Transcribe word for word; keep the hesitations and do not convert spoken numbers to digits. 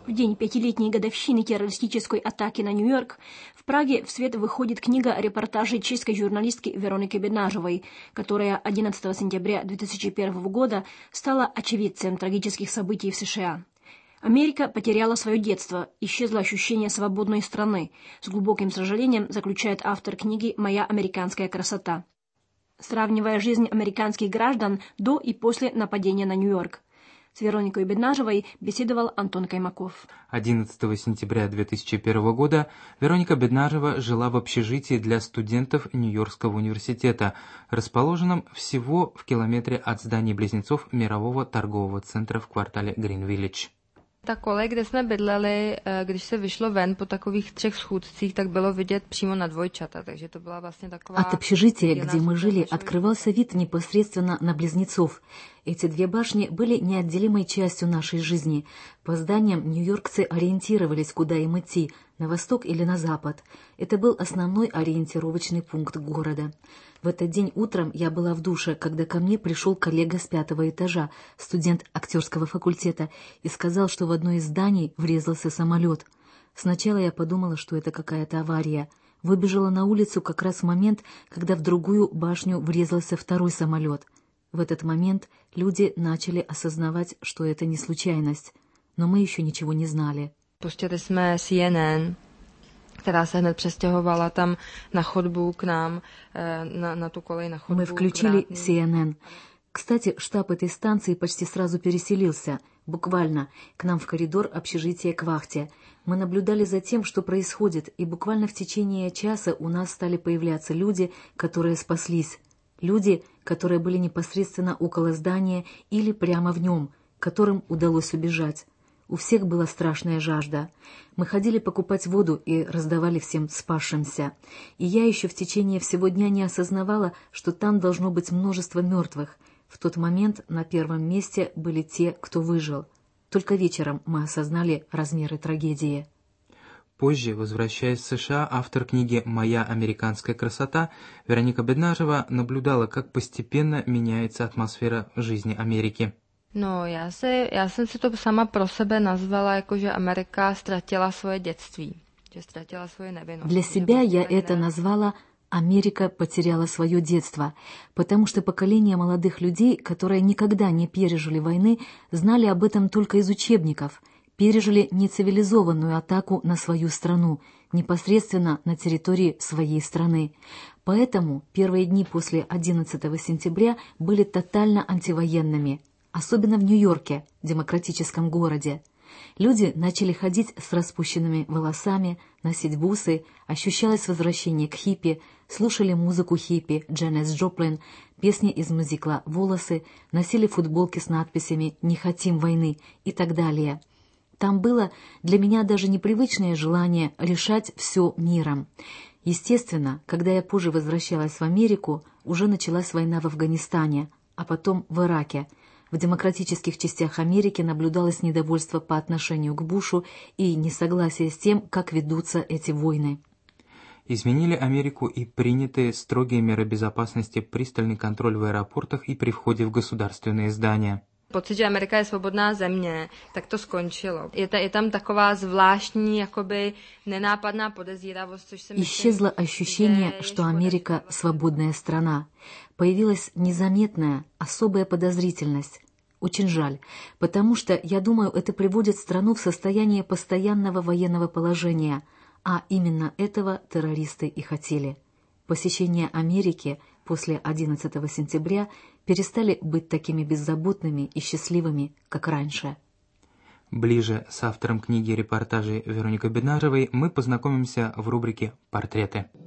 В день пятилетней годовщины террористической атаки на Нью-Йорк в Праге в свет выходит книга репортажей чешской журналистки Вероники Беднажевой, которая одиннадцатого сентября две тысячи первого года стала очевидцем трагических событий в США. Америка потеряла свое детство, исчезло ощущение свободной страны, с глубоким сожалением заключает автор книги «Моя американская красота», сравнивая жизнь американских граждан до и после нападения на Нью-Йорк. С Вероникой Беднажевой беседовал Антон Каймаков. одиннадцатого сентября две тысячи первого года Вероника Беднажева жила в общежитии для студентов Нью-Йоркского университета, расположенном всего в километре от зданий-близнецов Мирового торгового центра в квартале Грин-Виллидж. Ta kolej, kde jsme bydleli, když se vyšlo ven po takových třech schůdcích, tak bylo vidět přímo na dvojčata, takže to byla vlastně taková... От общежития, где мы жили, открывался вид непосредственно на близнецов. Эти две башни были неотделимой частью нашей жизни. По зданиям нью-йоркцы ориентировались, куда им идти, на восток или на запад. Это был основной ориентировочный пункт города. В этот день утром я была в душе, когда ко мне пришел коллега с пятого этажа, студент актерского факультета, и сказал, что в одно из зданий врезался самолет. Сначала я подумала, что это какая-то авария. Выбежала на улицу как раз в момент, когда в другую башню врезался второй самолет. В этот момент люди начали осознавать, что это не случайность. Но мы еще ничего не знали. Pustili jsme C N N, která se hned přestěhovala tam na chodbu к нам, на, на ту колей, на chodbu. Мы включили C N N. Кстати, штаб этой станции почти сразу переселился, буквально, к нам в коридор общежития к вахте. Мы наблюдали за тем, что происходит, и буквально в течение часа у нас стали появляться люди, которые спаслись. Люди, которые были непосредственно около здания или прямо в нем, которым удалось убежать. У всех была страшная жажда. Мы ходили покупать воду и раздавали всем спасшимся. И я еще в течение всего дня не осознавала, что там должно быть множество мертвых. В тот момент на первом месте были те, кто выжил. Только вечером мы осознали размеры трагедии. Позже, возвращаясь в США, автор книги «Моя американская красота» Вероника Беднажева наблюдала, как постепенно меняется атмосфера жизни Америки. No, já, se, já jsem si to sama pro sebe nazvala, jako že Amerika ztratila svoje dětství, že ztratila svoje nevinnost. Для себя я это назвала «Америка потеряла свое детство», потому что поколение молодых людей, которые никогда не пережили войны, знали об этом только из учебников, пережили нецивилизованную атаку на свою страну, непосредственно на территории своей страны. Поэтому первые дни после одиннадцатого сентября были тотально антивоенными, особенно в Нью-Йорке, демократическом городе. Люди начали ходить с распущенными волосами, носить бусы, ощущалось возвращение к хиппи, слушали музыку хиппи, Джанис Джоплин, песни из мюзикла «Волосы», носили футболки с надписями «Не хотим войны» и так далее. Там было для меня даже непривычное желание решать все миром. Естественно, когда я позже возвращалась в Америку, уже началась война в Афганистане, а потом в Ираке. В демократических частях Америки наблюдалось недовольство по отношению к Бушу и несогласие с тем, как ведутся эти войны. Изменили Америку и принятые строгие меры безопасности, пристальный контроль в аэропортах и при входе в государственные здания. Pocit, že Amerika je svobodná země, tak to skončilo. Je, ta, je tam taková zvláštní, jakoby nenápadná podezíravost, což se myslím... Исчезло ощущение, что Америка — свободная страна. Появилась незаметная, особая подозрительность. Очень жаль, потому что, я думаю, это приводит страну в состояние постоянного военного положения, а именно этого террористы и хотели. Посещение Америки после одиннадцатого сентября перестали быть такими беззаботными и счастливыми, как раньше. Ближе с автором книги и репортажей Вероникой Беднажевой мы познакомимся в рубрике «Портреты».